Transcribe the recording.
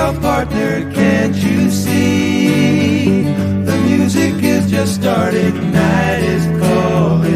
out, partner, can't you see? The music is just starting, night is calling.